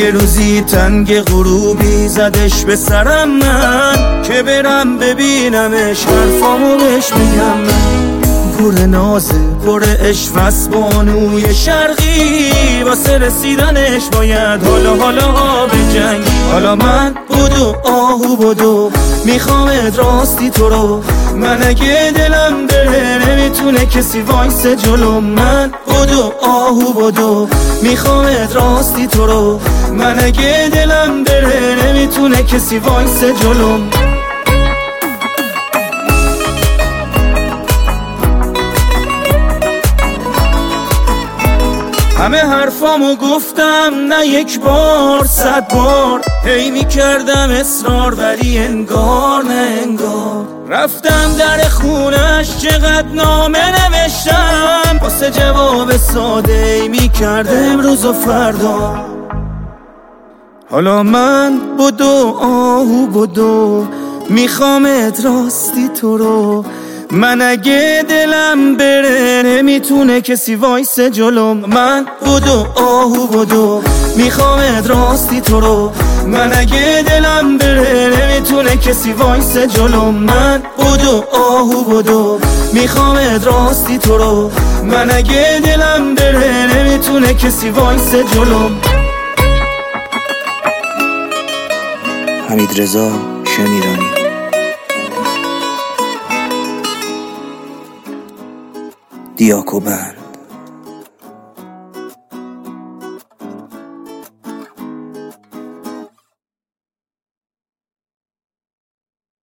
یه روزی تنگ غروبی زدش به سرم من که برم ببینمش حرفامو بهش میگم من پر نازه پر عشق بانوی شرقی واسه رسیدنش باید حالا بجنگی حالا من بدو آهو بدو میخوامت راستی تو رو من اگه دلم بره نمیتونه کسی وایس جلو من بدو آهو بدو میخوامت راستی تو رو من اگه دلم بره نمیتونه کسی وایس جلو همه حرفامو گفتم نه یک بار 100 بار هی میکردم اصرار ولی انگار نه انگار رفتم در خونش چقدر نامه نوشتم واسه جواب ساده ای میکرد امروز و فردا حالا من بدو آهو بدو میخوامت راستی تو رو من اگه دلم بره نمیتونه کسی وایس جلوم من بدو آهو بدو میخوامت راستی تو رو من اگه دلم بره نمیتونه کسی وایس جلوم من بدو آهو بدو میخوامت راستی تو رو من اگه دلم بره نمیتونه کسی وایس جلوم حمیدرضا شمیرانی دیاکوبر